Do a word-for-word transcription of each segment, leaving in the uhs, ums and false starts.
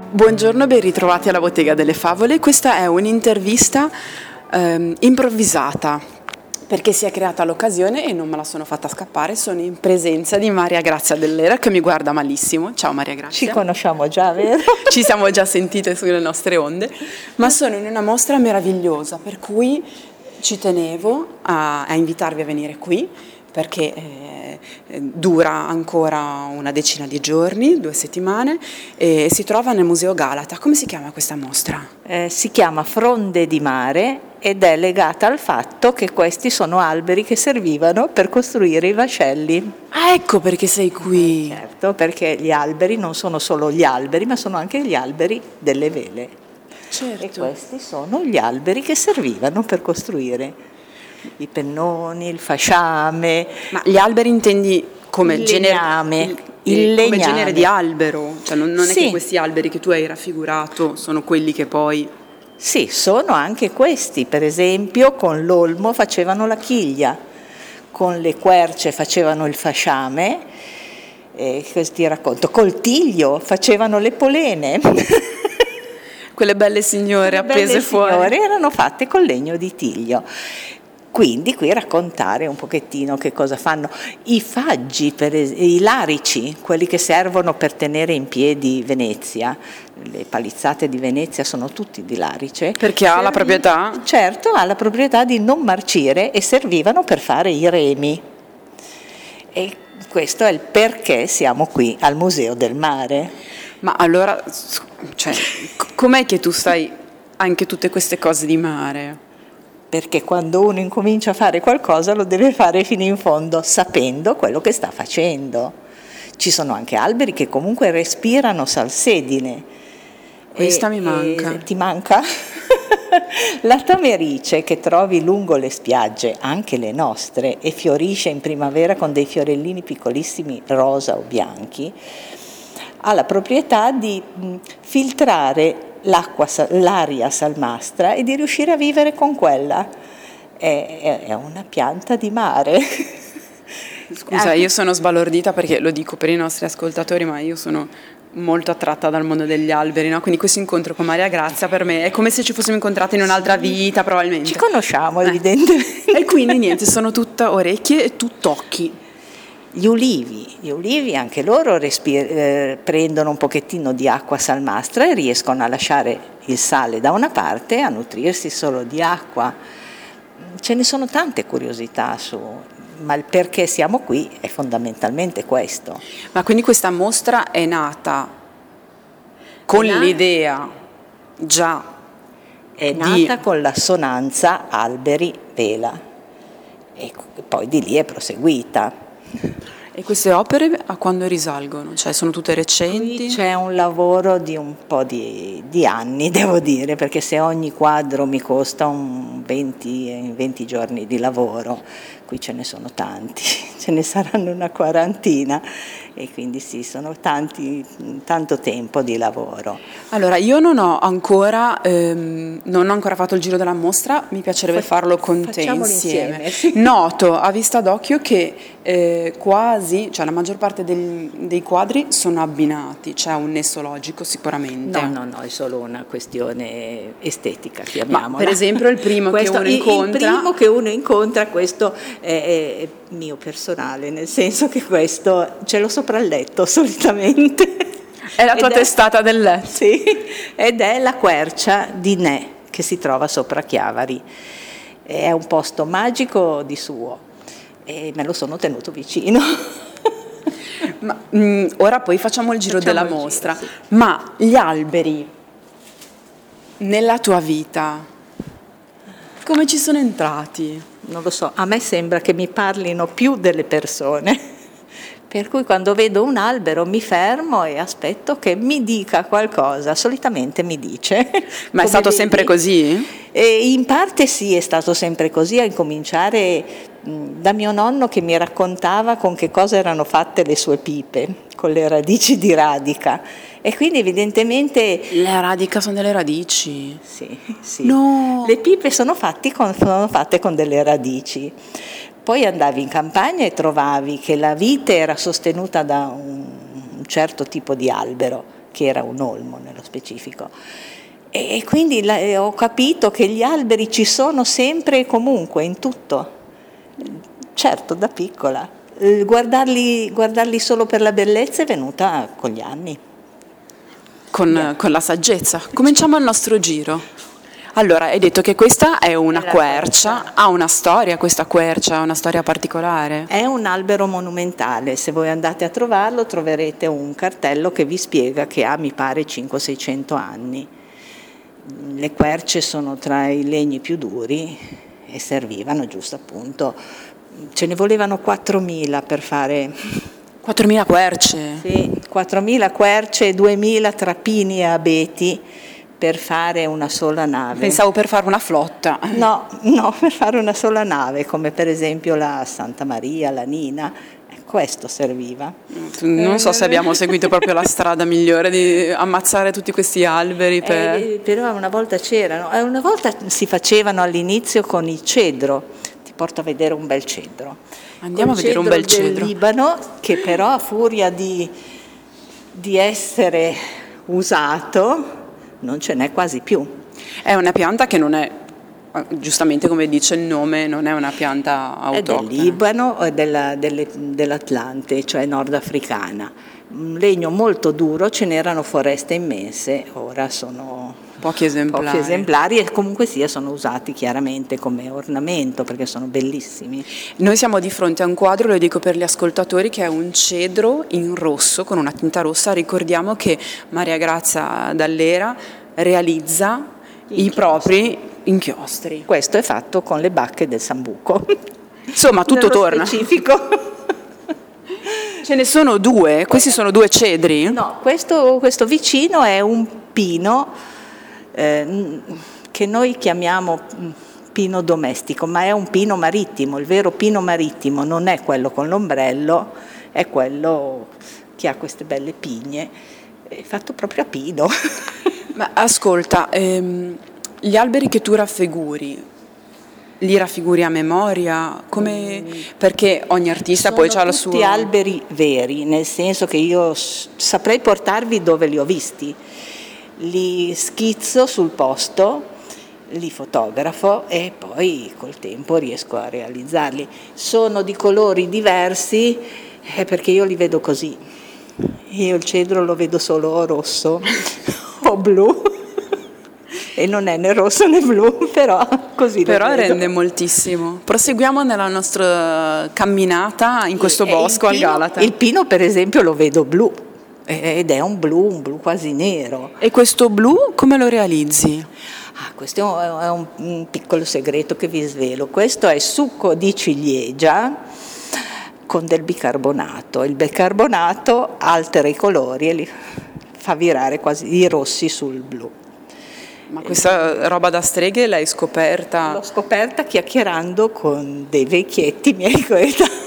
Buongiorno, ben ritrovati alla Bottega delle Favole. Questa è un'intervista ehm, improvvisata perché si è creata l'occasione e non me la sono fatta scappare. Sono in presenza di Maria Grazia Dell'Era che mi guarda malissimo. Ciao Maria Grazia. Ci conosciamo già, vero? Ci siamo già sentite sulle nostre onde, ma sono in una mostra meravigliosa per cui ci tenevo a, a invitarvi a venire qui perché eh, dura ancora una decina di giorni, due settimane, e si trova nel Museo Galata. Come si chiama questa mostra? Eh, si chiama Fronde di Mare ed è legata al fatto che questi sono alberi che servivano per costruire i vascelli. Ah, ecco perché sei qui. Eh, certo, perché gli alberi non sono solo gli alberi, ma sono anche gli alberi delle vele. Certo. E questi sono gli alberi che servivano per costruire i pennoni, il fasciame. Ma gli alberi intendi come il genere, legname, il, il il legname. Come genere di albero? Cioè non, non è sì. che questi alberi che tu hai raffigurato sono quelli che poi... Sì, sono anche questi. Per esempio con l'olmo facevano la chiglia, con le querce facevano il fasciame, e ti racconto, col tiglio facevano le polene. Quelle belle signore Le appese belle fuori. signore erano fatte con legno di tiglio. Quindi qui raccontare un pochettino che cosa fanno i faggi, per es- i larici, quelli che servono per tenere in piedi Venezia. Le palizzate di Venezia sono tutti di larice. Perché ha la proprietà? Certo, ha la proprietà di non marcire e servivano per fare i remi. E questo è il perché siamo qui al Museo del Mare. Ma allora, cioè, com'è che tu sai anche tutte queste cose di mare? Perché quando uno incomincia a fare qualcosa lo deve fare fino in fondo, sapendo quello che sta facendo. Ci sono anche alberi che comunque respirano salsedine. Questa e, mi manca. E, ti manca? La tamerice che trovi lungo le spiagge, anche le nostre, e fiorisce in primavera con dei fiorellini piccolissimi rosa o bianchi, ha la proprietà di mh, filtrare l'acqua, l'aria salmastra e di riuscire a vivere con quella. È, è una pianta di mare. Scusa, io sono sbalordita perché lo dico per i nostri ascoltatori, ma io sono molto attratta dal mondo degli alberi, no? Quindi questo incontro con Maria Grazia per me è come se ci fossimo incontrati in un'altra vita, probabilmente. Ci conosciamo, eh. evidentemente. E quindi niente, sono tutta orecchie e tu tocchi. Gli ulivi, gli ulivi anche loro respir- eh, prendono un pochettino di acqua salmastra e riescono a lasciare il sale da una parte e a nutrirsi solo di acqua. Ce ne sono tante curiosità su, ma il perché siamo qui è fondamentalmente questo. Ma quindi questa mostra è nata con è nata, l'idea già è di... nata con l'assonanza alberi-vela e poi di lì è proseguita. E queste opere a quando risalgono? Cioè sono tutte recenti? Qui c'è un lavoro di un po' di, di anni, devo dire, perché se ogni quadro mi costa un venti, venti giorni di lavoro, qui ce ne sono tanti, ce ne saranno una quarantina e quindi sì, sono tanti, tanto tempo di lavoro. Allora, io non ho ancora, ehm, non ho ancora fatto il giro della mostra, mi piacerebbe Fa- farlo con te facciamolo insieme. insieme, sì. Noto a vista d'occhio che eh, quasi, cioè la maggior parte del, dei quadri sono abbinati, c'è un nesso logico sicuramente. No, no, no, è solo una questione estetica, chiamiamola. Ma per esempio il primo questo, che uno incontra... Il primo che uno incontra, questo è, è mio personale, nel senso che questo ce l'ho sopra il letto solitamente. È la tua Ed testata del letto. Sì, ed è la quercia di Ne, che si trova sopra Chiavari. È un posto magico di suo e me lo sono tenuto vicino. Ma, mh, ora poi facciamo il giro Facciamo della il mostra, giro, sì. Ma gli alberi nella tua vita come ci sono entrati? Non lo so, a me sembra che mi parlino più delle persone, per cui quando vedo un albero mi fermo e aspetto che mi dica qualcosa, solitamente mi dice. Ma è stato vedi? sempre così? E in parte sì, è stato sempre così, a incominciare mh, da mio nonno che mi raccontava con che cosa erano fatte le sue pipe, con le radici di radica. E quindi evidentemente... Le radica sono delle radici? Sì, sì. No! Le pipe sono, fatti con, sono fatte con delle radici. Poi andavi in campagna e trovavi che la vite era sostenuta da un certo tipo di albero che era un olmo nello specifico. E quindi la, eh, ho capito che gli alberi ci sono sempre e comunque, in tutto. Certo, da piccola. Eh, guardarli, guardarli solo per la bellezza è venuta con gli anni. Con, yeah. con la saggezza. Cominciamo il nostro giro. Allora, hai detto che questa è una è quercia, quercia, ha una storia questa quercia, una storia particolare? È un albero monumentale, se voi andate a trovarlo troverete un cartello che vi spiega che ha, mi pare, cinquecento seicento anni. Le querce sono tra i legni più duri e servivano giusto appunto, ce ne volevano quattromila per fare... quattromila querce? Sì, quattromila querce e duemila tra pini e abeti per fare una sola nave. Pensavo per fare una flotta. No, no, per fare una sola nave, come per esempio la Santa Maria, la Nina. Questo serviva. Non so se abbiamo seguito proprio la strada migliore di ammazzare tutti questi alberi. Per... Eh, però una volta c'erano, una volta si facevano all'inizio con il cedro. Ti porto a vedere un bel cedro. Andiamo Col a vedere un bel cedro. Del Libano, che però a furia di, di essere usato non ce n'è quasi più. È una pianta che non è, giustamente come dice il nome, non è una pianta autoctona. È del Libano e della, delle, dell'Atlante, cioè nordafricana. Un legno molto duro, ce n'erano foreste immense, ora sono pochi esemplari. pochi esemplari e comunque sia sono usati chiaramente come ornamento perché sono bellissimi. Noi siamo di fronte a un quadro, lo dico per gli ascoltatori, che è un cedro in rosso con una tinta rossa. Ricordiamo che Maria Grazia Dall'Era realizza inchiostri. i propri inchiostri. Questo è fatto con le bacche del Sambuco. Insomma, tutto Nello torna. Specifico. Ce ne sono due? Questi sono due cedri? No, questo, questo vicino è un pino eh, che noi chiamiamo pino domestico, ma è un pino marittimo. Il vero pino marittimo non è quello con l'ombrello, è quello che ha queste belle pigne, è fatto proprio a pino. Ma ascolta, ehm, gli alberi che tu raffiguri, li raffiguri a memoria? Come... Perché ogni artista Sono poi ha la sua... tutti alberi veri, nel senso che io saprei portarvi dove li ho visti. Li schizzo sul posto, li fotografo e poi col tempo riesco a realizzarli. Sono di colori diversi eh, perché io li vedo così. Io il cedro lo vedo solo rosso o blu. E non è né rosso né blu, però così però lo vedo. Rende moltissimo. Proseguiamo nella nostra camminata in questo e, bosco e al Galata. Il pino per esempio lo vedo blu ed è un blu, un blu quasi nero. E questo blu come lo realizzi? Ah, questo è un, un piccolo segreto che vi svelo. Questo è succo di ciliegia con del bicarbonato. Il bicarbonato altera i colori e li fa virare quasi i rossi sul blu. Ma questa roba da streghe l'hai scoperta? L'ho scoperta chiacchierando con dei vecchietti miei coetanei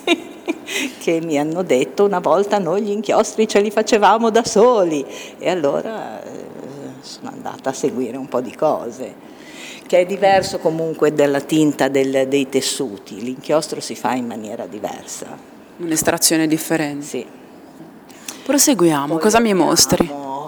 che mi hanno detto una volta noi gli inchiostri ce li facevamo da soli e allora eh, sono andata a seguire un po' di cose, che è diverso comunque dalla tinta del, dei tessuti, l'inchiostro si fa in maniera diversa. Un'estrazione differente? Sì. Proseguiamo, Poi cosa mi mostri?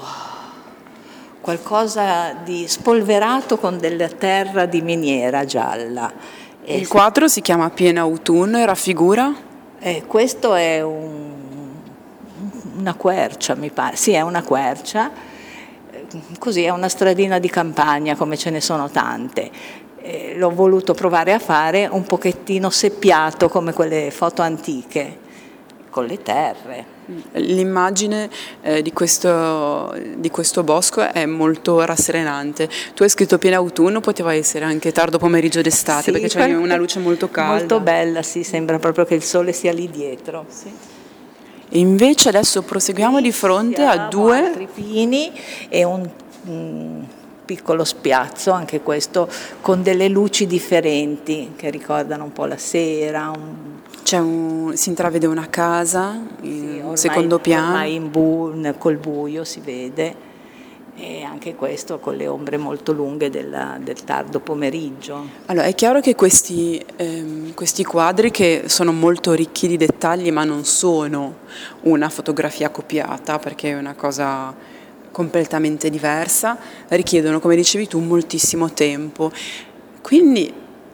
Qualcosa di spolverato con della terra di miniera gialla. Il quadro si chiama Pieno autunno e raffigura? Eh, questo è un, una quercia, mi pare. Sì, è una quercia. Così è una stradina di campagna, come ce ne sono tante. Eh, l'ho voluto provare a fare un pochettino seppiato, come quelle foto antiche, con le terre. L'immagine eh, di, questo, di questo bosco è molto rasserenante. Tu hai scritto pieno autunno, poteva essere anche tardo pomeriggio d'estate, sì, perché c'è una luce molto calda. Molto bella, sì, sembra proprio che il sole sia lì dietro. Sì. E invece adesso proseguiamo di fronte a due altri pini e un, un piccolo spiazzo, anche questo con delle luci differenti che ricordano un po' la sera. Un... C'è un, si intravede una casa in sì, ormai, secondo piano. Ormai in bu, col buio si vede. e anche questo con le ombre molto lunghe della, del tardo pomeriggio. Allora, è chiaro che questi, ehm, questi quadri, che sono molto ricchi di dettagli, ma non sono una fotografia copiata, perché è una cosa completamente diversa, richiedono, come dicevi tu, moltissimo tempo. Quindi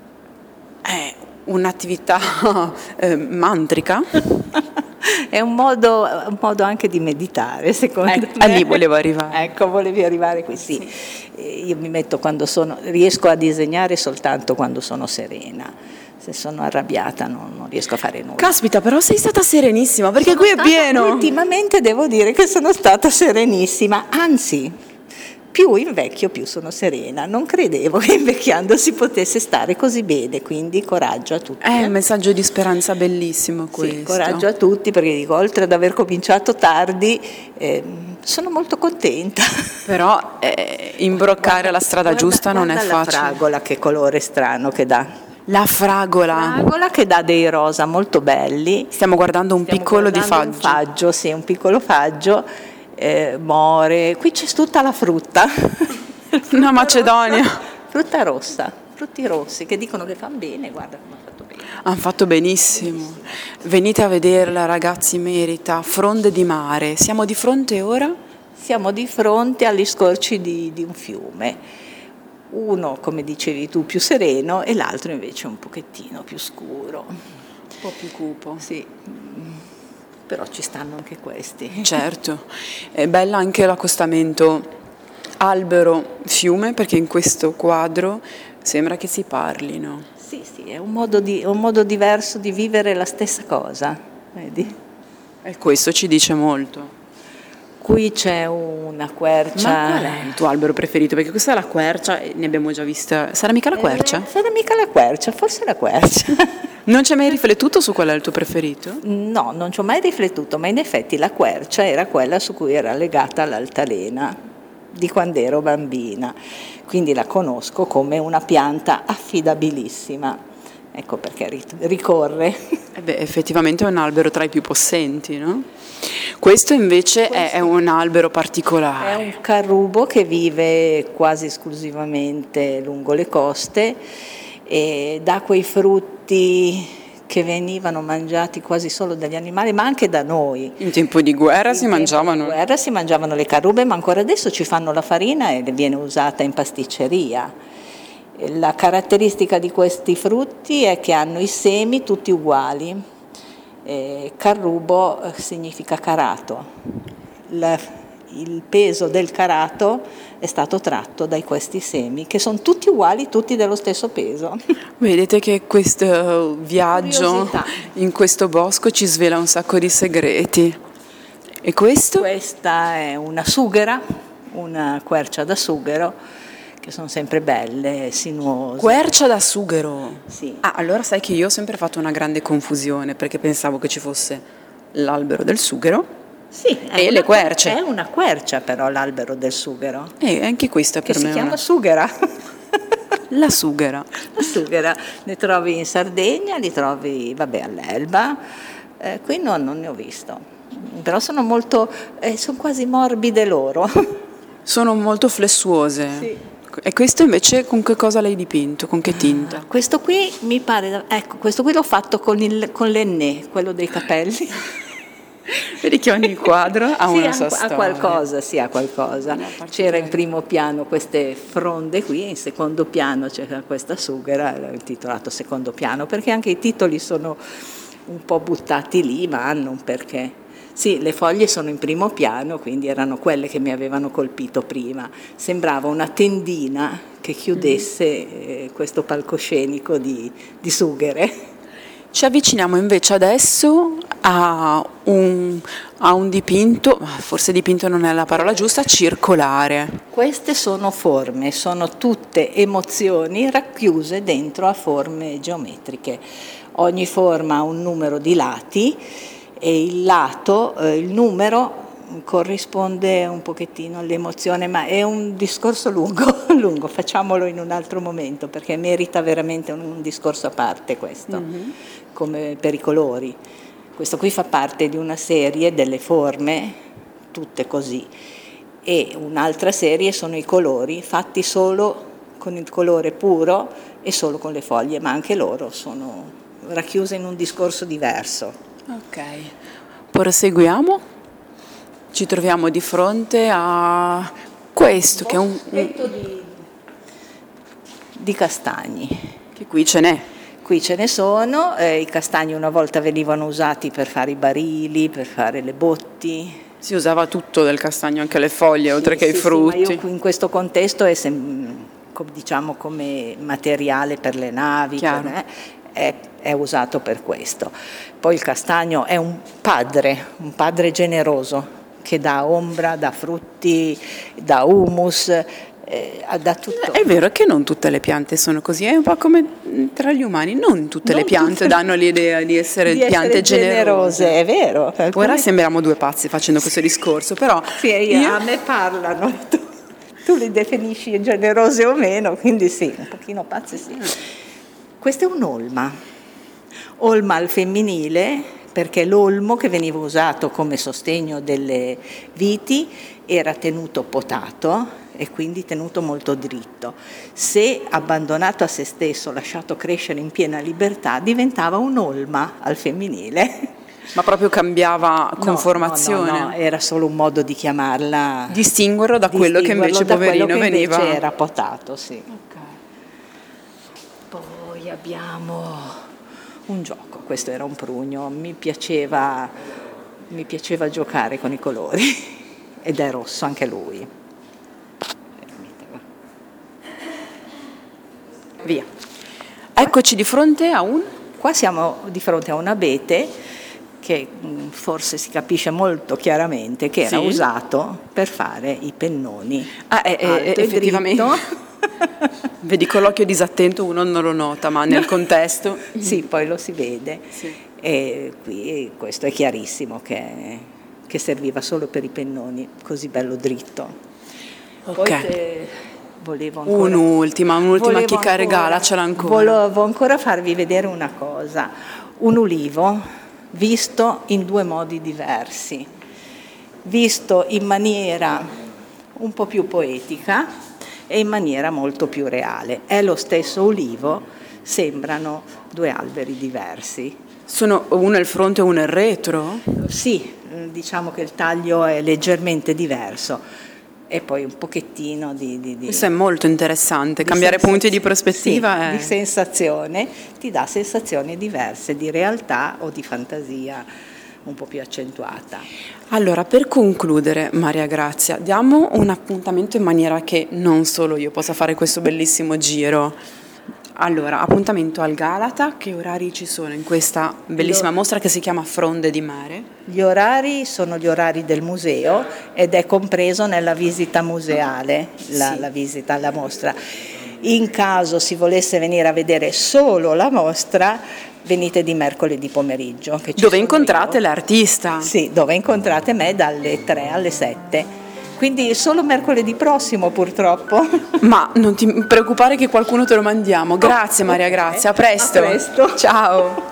è un'attività eh, mantrica. È un modo, un modo anche di meditare, secondo ecco, me. Lì volevo arrivare. Ecco, volevi arrivare qui, sì. sì. Io mi metto quando sono, riesco a disegnare soltanto quando sono serena. Se sono arrabbiata non, non riesco a fare nulla. Caspita, però sei stata serenissima, perché sono qui è pieno. Ultimamente devo dire che sono stata serenissima, anzi, più invecchio più sono serena. Non credevo che invecchiando si potesse stare così bene, quindi coraggio a tutti. È un messaggio di speranza bellissimo questo. Sì, coraggio a tutti, perché dico, oltre ad aver cominciato tardi, eh, sono molto contenta. Però eh, imbroccare guarda, la strada guarda, giusta non è facile. facile. La fragola, che colore strano che dà. La fragola. La fragola che dà dei rosa molto belli. Stiamo guardando un Stiamo piccolo guardando di faggio. Un faggio, sì, un piccolo faggio. Eh, more, qui c'è tutta la frutta. Una Macedonia. Rossa, frutta rossa, frutti rossi che dicono che fanno bene, guarda come ha fatto bene. Hanno fatto benissimo. benissimo. Venite a vederla, ragazzi, merita. Fronde di mare. Siamo di fronte ora? Siamo di fronte agli scorci di, di un fiume. Uno, come dicevi tu, più sereno e l'altro invece un pochettino più scuro. Un po' più cupo. Sì. Però ci stanno anche questi. Certo, è bella anche l'accostamento albero-fiume, perché in questo quadro sembra che si parlino. Sì, sì, è un modo, di, un modo diverso di vivere la stessa cosa, vedi? E questo ci dice molto. Qui c'è una quercia. Ma qual è il tuo albero preferito? Perché questa è la quercia e ne abbiamo già vista. Sarà mica la quercia? Eh, sarà mica la quercia, forse la quercia. Non ci hai mai riflettuto su qual è il tuo preferito? No, non ci ho mai riflettuto, ma in effetti la quercia era quella su cui era legata l'altalena di quando ero bambina, quindi la conosco come una pianta affidabilissima, ecco perché ricorre. Eh beh, effettivamente è un albero tra i più possenti, no? Questo invece Questo è, è un albero particolare. È un carrubo che vive quasi esclusivamente lungo le coste e dà quei frutti che venivano mangiati quasi solo dagli animali, ma anche da noi. In tempo di guerra In si mangiavano. In guerra si mangiavano le carrube, ma ancora adesso ci fanno la farina e viene usata in pasticceria. La caratteristica di questi frutti è che hanno i semi tutti uguali. Eh, carrubo significa carato. La, il peso del carato è stato tratto da questi semi, che sono tutti uguali, tutti dello stesso peso. Vedete che questo viaggio Curiosità. in questo bosco ci svela un sacco di segreti. E questo? Questa è una sughera, una quercia da sughero, che sono sempre belle, sinuose. Quercia da sughero? Sì. Ah, allora sai che io ho sempre fatto una grande confusione, perché pensavo che ci fosse l'albero del sughero. Sì, e una, le querce. È una quercia però l'albero del sughero. E anche questa per che me si chiama una... sughera. La sughera. La sughera, ne trovi in Sardegna, li trovi, vabbè, all'Elba, eh, qui no, non ne ho visto, però sono molto, eh, sono quasi morbide loro. Sono molto flessuose. Sì. E questo invece con che cosa l'hai dipinto? Con che tinta? Ah, questo qui mi pare, ecco, questo qui l'ho fatto con, il, con l'ennè, quello dei capelli. Vedi che ogni quadro ha sì, una sua ha, storia. Ha qualcosa, sì, ha qualcosa. C'era in primo piano queste fronde qui, in secondo piano c'era questa sughera, l'ho intitolato secondo piano, perché anche i titoli sono un po' buttati lì, ma hanno un perché. Sì, le foglie sono in primo piano, quindi erano quelle che mi avevano colpito prima. Sembrava una tendina che chiudesse eh, questo palcoscenico di, di sughere. Ci avviciniamo invece adesso a un, a un dipinto, forse dipinto non è la parola giusta, circolare. Queste sono forme, sono tutte emozioni racchiuse dentro a forme geometriche. Ogni forma ha un numero di lati e il lato, eh, il numero corrisponde un pochettino all'emozione, ma è un discorso lungo, lungo, facciamolo in un altro momento perché merita veramente un, un discorso a parte questo, mm-hmm. come per i colori. Questo qui fa parte di una serie delle forme, tutte così, e un'altra serie sono i colori, fatti solo con il colore puro e solo con le foglie, ma anche loro sono racchiuse in un discorso diverso. Ok, proseguiamo. Ci troviamo di fronte a questo, che è un, un... Di, di castagni. Che qui ce n'è. Qui ce ne sono, eh, i castagni una volta venivano usati per fare i barili, per fare le botti. Si usava tutto del castagno, anche le foglie, sì, oltre che sì, i frutti. Sì, ma io in questo contesto è sem- diciamo come materiale per le navi, per, eh, è, è usato per questo. Poi il castagno è un padre, un padre generoso, che dà ombra, dà frutti, dà humus, eh, dà tutto. È vero che non tutte le piante sono così, è un po' come tra gli umani, non tutte non le piante tutte... danno l'idea di essere di piante essere generose. generose. È vero. Alcune... Ora sembriamo due pazzi facendo questo discorso, però... Sì, io, io... a me parlano, tu, tu li definisci generose o meno, quindi sì, un pochino pazzi sì. Questo è un olma, olma al femminile, perché l'olmo che veniva usato come sostegno delle viti era tenuto potato e quindi tenuto molto dritto. Se abbandonato a se stesso, lasciato crescere in piena libertà, diventava un olma al femminile. Ma proprio cambiava conformazione? No, no, no, era solo un modo di chiamarla. Distinguerlo da quello che invece da poverino quello che veniva. Invece era potato, sì. Okay. Poi abbiamo un gioco, questo era un prugno, mi piaceva, mi piaceva giocare con i colori ed è rosso anche lui. Via. Eccoci di fronte a un... Qua siamo di fronte a un abete che forse si capisce molto chiaramente che era sì. usato per fare i pennoni. Ah, è, è, effettivamente. Vedi, con l'occhio disattento uno non lo nota, ma nel contesto... Sì, poi lo si vede. Sì. E qui questo è chiarissimo che, che serviva solo per i pennoni, così bello dritto. Ok. Poi te, volevo ancora, un'ultima, un'ultima volevo chicca ancora, regalacela ancora. Volevo ancora farvi vedere una cosa, un ulivo visto in due modi diversi, visto in maniera un po' più poetica e in maniera molto più reale. È lo stesso ulivo, sembrano due alberi diversi. Sono uno il fronte e uno il retro? Sì, diciamo che il taglio è leggermente diverso. E poi un pochettino di... di, di Questo è molto interessante, di cambiare punti di prospettiva. Sì, è... di sensazione, ti dà sensazioni diverse di realtà o di fantasia un po' più accentuata. Allora, per concludere, Maria Grazia, diamo un appuntamento in maniera che non solo io possa fare questo bellissimo giro. Allora, appuntamento al Galata, che orari ci sono in questa bellissima Lo... mostra che si chiama Fronde di Mare? Gli orari sono gli orari del museo ed è compreso nella visita museale, la, sì. la visita alla mostra. In caso si volesse venire a vedere solo la mostra, venite di mercoledì pomeriggio. Che ci dove incontrate io. l'artista? Sì, dove incontrate me dalle tre alle sette. Quindi solo mercoledì prossimo purtroppo. Ma non ti preoccupare che qualcuno te lo mandiamo. Grazie Maria Grazia, a presto. A presto. Ciao.